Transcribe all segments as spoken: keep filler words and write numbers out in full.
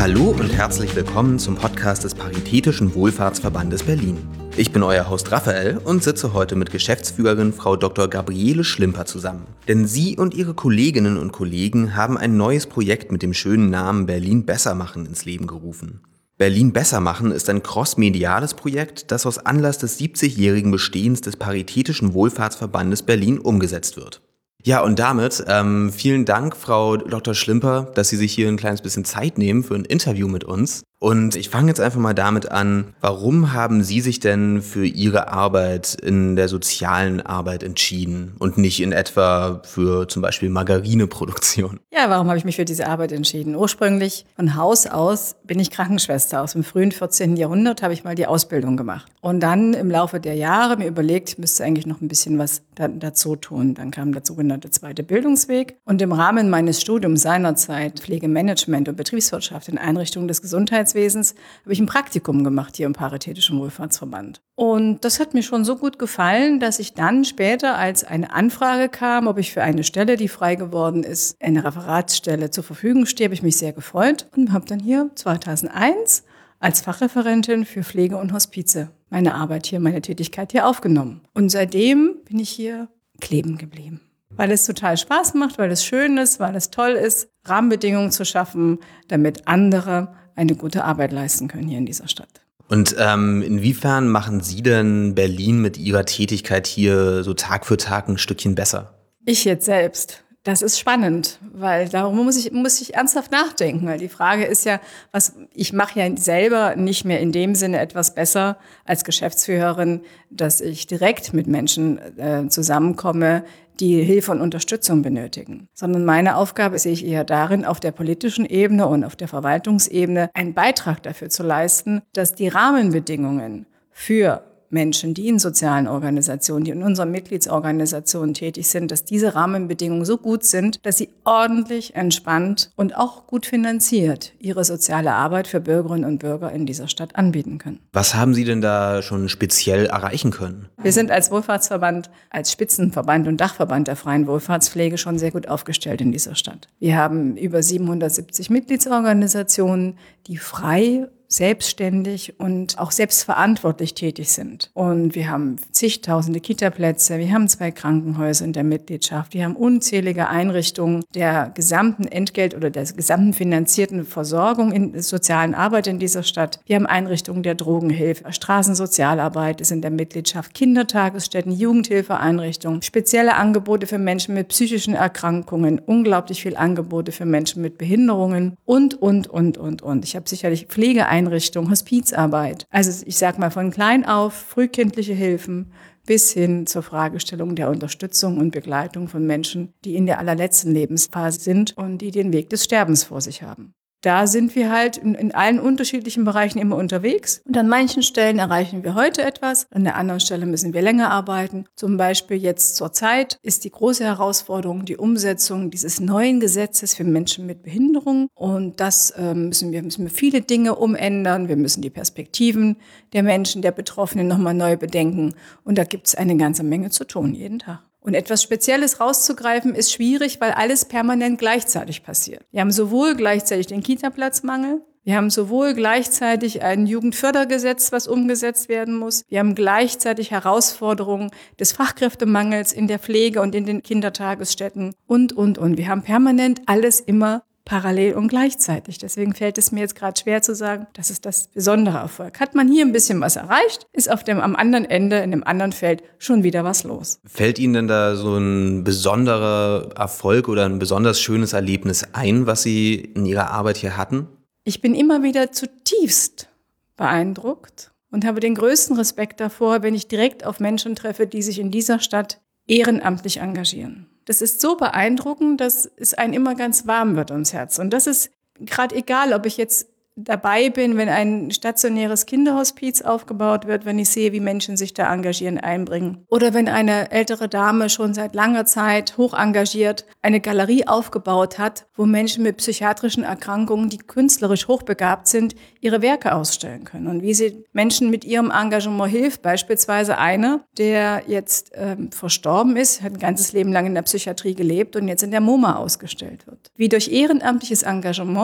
Hallo und herzlich willkommen zum Podcast des Paritätischen Wohlfahrtsverbandes Berlin. Ich bin euer Host Raphael und sitze heute mit Geschäftsführerin Frau Doktor Gabriele Schlimper zusammen. Denn sie und ihre Kolleginnen und Kollegen haben ein neues Projekt mit dem schönen Namen Berlin besser machen ins Leben gerufen. Berlin besser machen ist ein crossmediales Projekt, das aus Anlass des siebzigjährigen Bestehens des Paritätischen Wohlfahrtsverbandes Berlin umgesetzt wird. Ja, und damit ähm, vielen Dank, Frau Doktor Schlimper, dass Sie sich hier ein kleines bisschen Zeit nehmen für ein Interview mit uns. Und ich fange jetzt einfach mal damit an, warum haben Sie sich denn für Ihre Arbeit in der sozialen Arbeit entschieden und nicht in etwa für zum Beispiel Margarineproduktion? Ja, warum habe ich mich für diese Arbeit entschieden? Ursprünglich von Haus aus bin ich Krankenschwester. Aus dem frühen vierzehnten Jahrhundert habe ich mal die Ausbildung gemacht. Und dann im Laufe der Jahre mir überlegt, ich müsste eigentlich noch ein bisschen was da, dazu tun. Dann kam der sogenannte zweite Bildungsweg. Und im Rahmen meines Studiums seinerzeit Pflegemanagement und Betriebswirtschaft in Einrichtungen des Gesundheitswesens habe ich ein Praktikum gemacht hier im Paritätischen Wohlfahrtsverband. Und das hat mir schon so gut gefallen, dass ich dann später, als eine Anfrage kam, ob ich für eine Stelle, die frei geworden ist, eine Referatsstelle zur Verfügung stehe, habe ich mich sehr gefreut und habe dann hier zweitausendeins als Fachreferentin für Pflege und Hospize meine Arbeit hier, meine Tätigkeit hier aufgenommen. Und seitdem bin ich hier kleben geblieben. Weil es total Spaß macht, weil es schön ist, weil es toll ist, Rahmenbedingungen zu schaffen, damit andere eine gute Arbeit leisten können hier in dieser Stadt. Und ähm, inwiefern machen Sie denn Berlin mit Ihrer Tätigkeit hier so Tag für Tag ein Stückchen besser? Ich jetzt selbst. Das ist spannend, weil darum muss ich, muss ich ernsthaft nachdenken, weil die Frage ist ja, was ich mache ja selber nicht mehr in dem Sinne etwas besser als Geschäftsführerin, dass ich direkt mit Menschen äh, zusammenkomme, die Hilfe und Unterstützung benötigen. Sondern meine Aufgabe sehe ich eher darin, auf der politischen Ebene und auf der Verwaltungsebene einen Beitrag dafür zu leisten, dass die Rahmenbedingungen für Menschen, die in sozialen Organisationen, die in unseren Mitgliedsorganisationen tätig sind, dass diese Rahmenbedingungen so gut sind, dass sie ordentlich, entspannt und auch gut finanziert ihre soziale Arbeit für Bürgerinnen und Bürger in dieser Stadt anbieten können. Was haben Sie denn da schon speziell erreichen können? Wir sind als Wohlfahrtsverband, als Spitzenverband und Dachverband der freien Wohlfahrtspflege schon sehr gut aufgestellt in dieser Stadt. Wir haben über siebenhundertsiebzig Mitgliedsorganisationen, die frei selbstständig und auch selbstverantwortlich tätig sind. Und wir haben zigtausende Kitaplätze, wir haben zwei Krankenhäuser in der Mitgliedschaft, wir haben unzählige Einrichtungen der gesamten Entgelt- oder der gesamten finanzierten Versorgung in der sozialen Arbeit in dieser Stadt. Wir haben Einrichtungen der Drogenhilfe, Straßensozialarbeit ist in der Mitgliedschaft, Kindertagesstätten, Jugendhilfeeinrichtungen, spezielle Angebote für Menschen mit psychischen Erkrankungen, unglaublich viel Angebote für Menschen mit Behinderungen und, und, und, und, und. Ich habe sicherlich Pflegeeinrichtungen, Einrichtung, Hospizarbeit. Also ich sage mal von klein auf frühkindliche Hilfen bis hin zur Fragestellung der Unterstützung und Begleitung von Menschen, die in der allerletzten Lebensphase sind und die den Weg des Sterbens vor sich haben. Da sind wir halt in, in allen unterschiedlichen Bereichen immer unterwegs. Und an manchen Stellen erreichen wir heute etwas, an der anderen Stelle müssen wir länger arbeiten. Zum Beispiel jetzt zur Zeit ist die große Herausforderung die Umsetzung dieses neuen Gesetzes für Menschen mit Behinderung. Und das ähm, müssen wir, müssen wir viele Dinge umändern. Wir müssen die Perspektiven der Menschen, der Betroffenen nochmal neu bedenken. Und da gibt es eine ganze Menge zu tun, jeden Tag. Und etwas Spezielles rauszugreifen ist schwierig, weil alles permanent gleichzeitig passiert. Wir haben sowohl gleichzeitig den Kita-Platzmangel, wir haben sowohl gleichzeitig ein Jugendfördergesetz, was umgesetzt werden muss, wir haben gleichzeitig Herausforderungen des Fachkräftemangels in der Pflege und in den Kindertagesstätten und, und, und. Wir haben permanent alles immer parallel und gleichzeitig. Deswegen fällt es mir jetzt gerade schwer zu sagen, das ist das besondere Erfolg. Hat man hier ein bisschen was erreicht, ist auf dem am anderen Ende, in dem anderen Feld schon wieder was los. Fällt Ihnen denn da so ein besonderer Erfolg oder ein besonders schönes Erlebnis ein, was Sie in Ihrer Arbeit hier hatten? Ich bin immer wieder zutiefst beeindruckt und habe den größten Respekt davor, wenn ich direkt auf Menschen treffe, die sich in dieser Stadt ehrenamtlich engagieren. Das ist so beeindruckend, dass es einem immer ganz warm wird ums Herz. Und das ist gerade egal, ob ich jetzt dabei bin, wenn ein stationäres Kinderhospiz aufgebaut wird, wenn ich sehe, wie Menschen sich da engagieren, einbringen. Oder wenn eine ältere Dame schon seit langer Zeit hoch engagiert eine Galerie aufgebaut hat, wo Menschen mit psychiatrischen Erkrankungen, die künstlerisch hochbegabt sind, ihre Werke ausstellen können. Und wie sie Menschen mit ihrem Engagement hilft, beispielsweise einer, der jetzt ähm, verstorben ist, hat ein ganzes Leben lang in der Psychiatrie gelebt und jetzt in der MoMA ausgestellt wird. Wie durch ehrenamtliches Engagement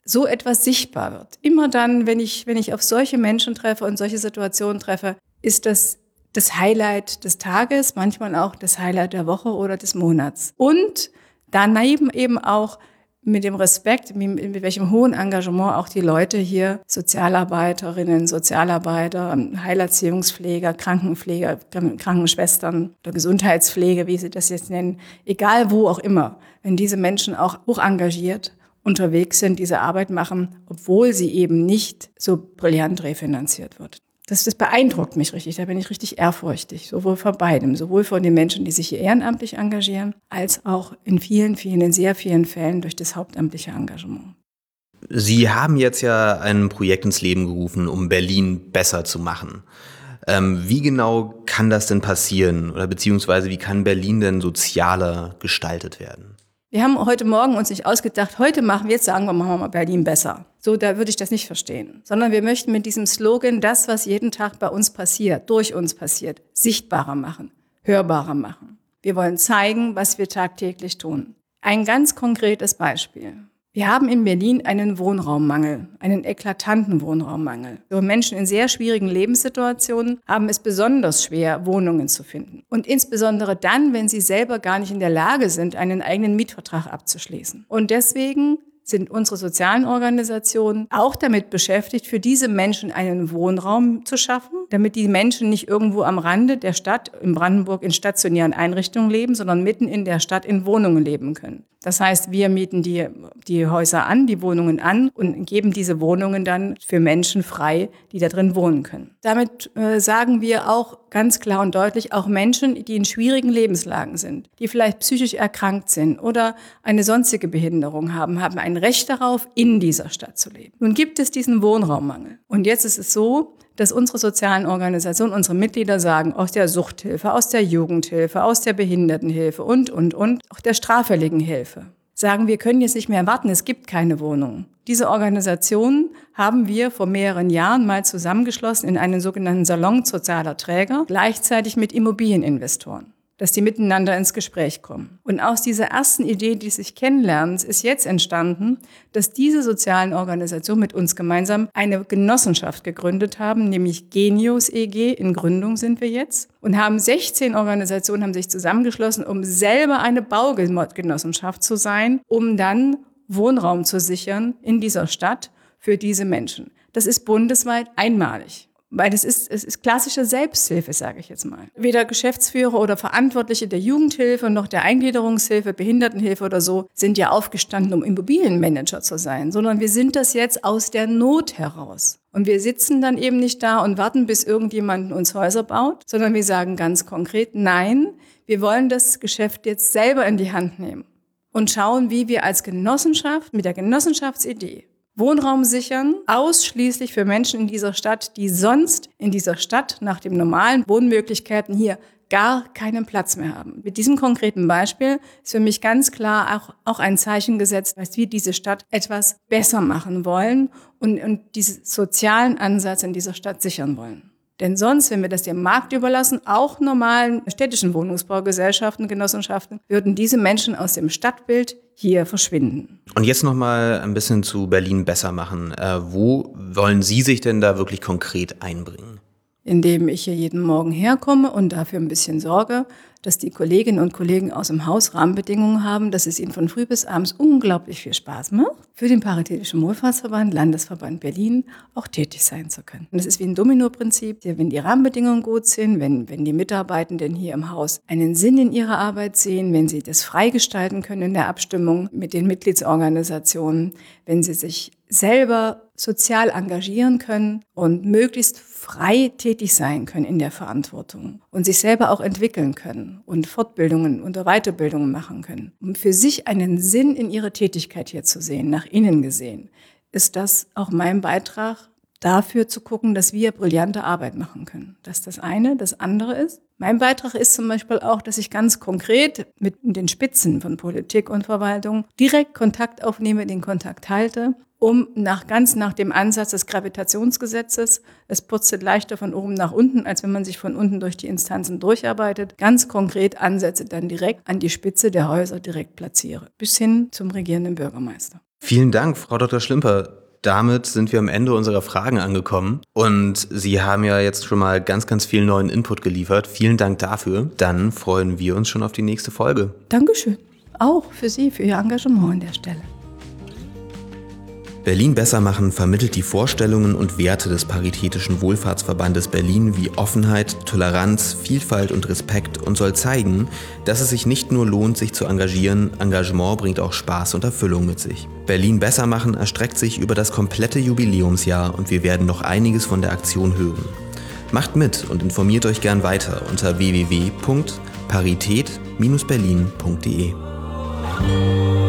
so etwas sichtbar wird. Immer dann, wenn ich, wenn ich auf solche Menschen treffe und solche Situationen treffe, ist das das Highlight des Tages, manchmal auch das Highlight der Woche oder des Monats. Und daneben eben auch mit dem Respekt, mit welchem hohen Engagement auch die Leute hier, Sozialarbeiterinnen, Sozialarbeiter, Heilerziehungspfleger, Krankenpfleger, Krankenschwestern oder Gesundheitspflege, wie sie das jetzt nennen, egal wo auch immer, wenn diese Menschen auch hoch engagiert unterwegs sind, diese Arbeit machen, obwohl sie eben nicht so brillant refinanziert wird. Das, das beeindruckt mich richtig, da bin ich richtig ehrfurchtig, sowohl von beidem, sowohl von den Menschen, die sich hier ehrenamtlich engagieren, als auch in vielen, vielen, in sehr vielen Fällen durch das hauptamtliche Engagement. Sie haben jetzt ja ein Projekt ins Leben gerufen, um Berlin besser zu machen. Ähm, wie genau kann das denn passieren oder beziehungsweise wie kann Berlin denn sozialer gestaltet werden? Wir haben heute Morgen uns nicht ausgedacht, heute machen wir, jetzt sagen wir, machen wir mal Berlin besser. So, da würde ich das nicht verstehen. Sondern wir möchten mit diesem Slogan das, was jeden Tag bei uns passiert, durch uns passiert, sichtbarer machen, hörbarer machen. Wir wollen zeigen, was wir tagtäglich tun. Ein ganz konkretes Beispiel. Wir haben in Berlin einen Wohnraummangel, einen eklatanten Wohnraummangel. So Menschen in sehr schwierigen Lebenssituationen haben es besonders schwer, Wohnungen zu finden. Und insbesondere dann, wenn sie selber gar nicht in der Lage sind, einen eigenen Mietvertrag abzuschließen. Und deswegen sind unsere sozialen Organisationen auch damit beschäftigt, für diese Menschen einen Wohnraum zu schaffen, damit die Menschen nicht irgendwo am Rande der Stadt in Brandenburg in stationären Einrichtungen leben, sondern mitten in der Stadt in Wohnungen leben können. Das heißt, wir mieten die, die Häuser an, die Wohnungen an und geben diese Wohnungen dann für Menschen frei, die da drin wohnen können. Damit äh, sagen wir auch ganz klar und deutlich, auch Menschen, die in schwierigen Lebenslagen sind, die vielleicht psychisch erkrankt sind oder eine sonstige Behinderung haben, haben ein Recht darauf, in dieser Stadt zu leben. Nun gibt es diesen Wohnraummangel. Und jetzt ist es so, dass unsere sozialen Organisationen, unsere Mitglieder sagen, aus der Suchthilfe, aus der Jugendhilfe, aus der Behindertenhilfe und, und, und, auch der straffälligen Hilfe, sagen, wir können jetzt nicht mehr warten, es gibt keine Wohnungen. Diese Organisationen haben wir vor mehreren Jahren mal zusammengeschlossen in einen sogenannten Salon sozialer Träger, gleichzeitig mit Immobilieninvestoren, dass die miteinander ins Gespräch kommen. Und aus dieser ersten Idee, die sich kennenlernen, ist jetzt entstanden, dass diese sozialen Organisationen mit uns gemeinsam eine Genossenschaft gegründet haben, nämlich Genius E G, in Gründung sind wir jetzt, und haben sechzehn Organisationen haben sich zusammengeschlossen, um selber eine Baugenossenschaft zu sein, um dann Wohnraum zu sichern in dieser Stadt für diese Menschen. Das ist bundesweit einmalig. Weil es ist, es ist klassische Selbsthilfe, sage ich jetzt mal. Weder Geschäftsführer oder Verantwortliche der Jugendhilfe noch der Eingliederungshilfe, Behindertenhilfe oder so sind ja aufgestanden, um Immobilienmanager zu sein, sondern wir sind das jetzt aus der Not heraus. Und wir sitzen dann eben nicht da und warten, bis irgendjemand uns Häuser baut, sondern wir sagen ganz konkret, nein, wir wollen das Geschäft jetzt selber in die Hand nehmen und schauen, wie wir als Genossenschaft mit der Genossenschaftsidee Wohnraum sichern, ausschließlich für Menschen in dieser Stadt, die sonst in dieser Stadt nach den normalen Wohnmöglichkeiten hier gar keinen Platz mehr haben. Mit diesem konkreten Beispiel ist für mich ganz klar auch, auch ein Zeichen gesetzt, dass wir diese Stadt etwas besser machen wollen und, und diesen sozialen Ansatz in dieser Stadt sichern wollen. Denn sonst, wenn wir das dem Markt überlassen, auch normalen städtischen Wohnungsbaugesellschaften, Genossenschaften, würden diese Menschen aus dem Stadtbild hier verschwinden. Und jetzt noch mal ein bisschen zu Berlin besser machen. Äh, wo wollen Sie sich denn da wirklich konkret einbringen? Indem ich hier jeden Morgen herkomme und dafür ein bisschen sorge, dass die Kolleginnen und Kollegen aus dem Haus Rahmenbedingungen haben, dass es ihnen von früh bis abends unglaublich viel Spaß macht, für den Paritätischen Wohlfahrtsverband, Landesverband Berlin auch tätig sein zu können. Und das ist wie ein Domino-Prinzip. Wenn die Rahmenbedingungen gut sind, wenn, wenn die Mitarbeitenden hier im Haus einen Sinn in ihrer Arbeit sehen, wenn sie das freigestalten können in der Abstimmung mit den Mitgliedsorganisationen, wenn sie sich selber sozial engagieren können und möglichst frei tätig sein können in der Verantwortung und sich selber auch entwickeln können und Fortbildungen und Weiterbildungen machen können. Um für sich einen Sinn in ihrer Tätigkeit hier zu sehen, nach innen gesehen, ist das auch mein Beitrag dafür zu gucken, dass wir brillante Arbeit machen können. Das ist das eine. Das andere ist, mein Beitrag ist zum Beispiel auch, dass ich ganz konkret mit den Spitzen von Politik und Verwaltung direkt Kontakt aufnehme, den Kontakt halte, um nach ganz nach dem Ansatz des Gravitationsgesetzes, es purzelt leichter von oben nach unten, als wenn man sich von unten durch die Instanzen durcharbeitet, ganz konkret Ansätze dann direkt an die Spitze der Häuser direkt platziere, bis hin zum regierenden Bürgermeister. Vielen Dank, Frau Doktor Schlimper. Damit sind wir am Ende unserer Fragen angekommen und Sie haben ja jetzt schon mal ganz, ganz viel neuen Input geliefert. Vielen Dank dafür. Dann freuen wir uns schon auf die nächste Folge. Dankeschön. Auch für Sie, für Ihr Engagement an der Stelle. Berlin besser machen vermittelt die Vorstellungen und Werte des Paritätischen Wohlfahrtsverbandes Berlin wie Offenheit, Toleranz, Vielfalt und Respekt und soll zeigen, dass es sich nicht nur lohnt, sich zu engagieren, Engagement bringt auch Spaß und Erfüllung mit sich. Berlin besser machen erstreckt sich über das komplette Jubiläumsjahr und wir werden noch einiges von der Aktion hören. Macht mit und informiert euch gern weiter unter w w w punkt parität Bindestrich berlin punkt d e.